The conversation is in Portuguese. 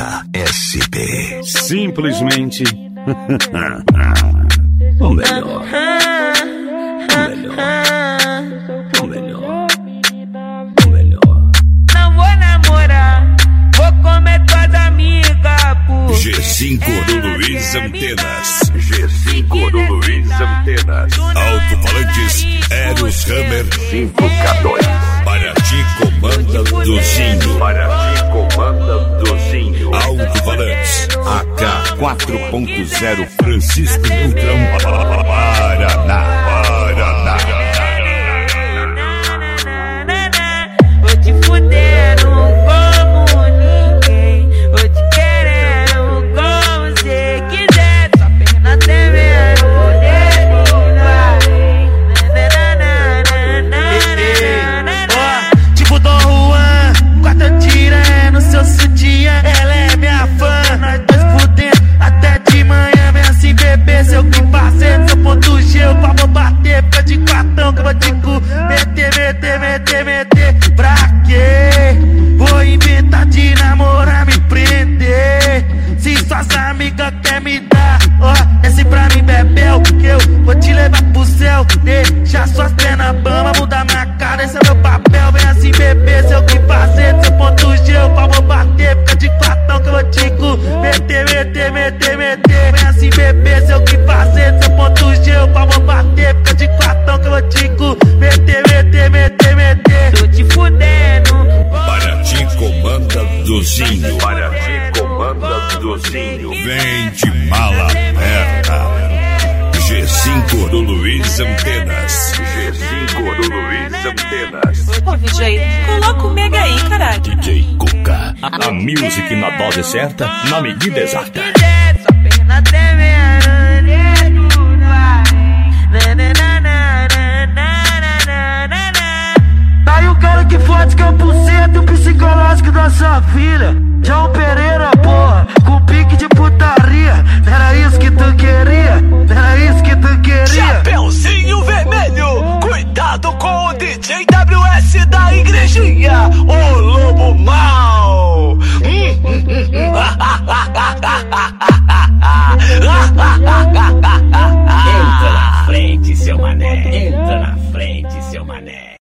Cuca SP. Simplesmente o melhor. O melhor. Não vou namorar, vou comer tuas amigas, pô. G5 do Luiz Antenas. G5 do Luiz Antenas. Alto-falantes Eros Hammer 5K2. Para ti comanda Duzinho. Para ti comanda Duzinho. Alto-falantes AK 4.0 Francisco Beltrão Paraná. Vou te fudendo como ninguém, vou te querendo como você quiser. Sua perna tremendo, tipo Dom Juan, quarta tira no seu sutiã. Ela é minha fã, nós dois fudendo até de manhã. Vem assim bebê, seu que parceiro, seu ponto G, eu vou bater. Fica de quartão que eu vou te meter. Pra quê? Vou inventar de namorar, me prender. Se suas amigas quer me dar, ó, esse pra mim bebel, que eu vou te levar pro céu. Deixa suas pernas bamba, mudar minha cara, esse é meu papel. Vem assim bebê, seu que fazer, seu ponto G, eu vou bater. Fica de quartão que eu vou te meter. Vem assim bebê, seu que fazer, seu ponto G, eu vou bater. Fica de quartão que eu vou te meter. tô te fudendo. Para ti comanda Duzinho. Para ti comanda Duzinho. Vem de mala aberta. G5 do Luiz Antenas. G5 do Luiz Antenas. Ô, DJ, coloca o mega aí, caralho. DJ Cuca. A music na dose certa, na medida exata.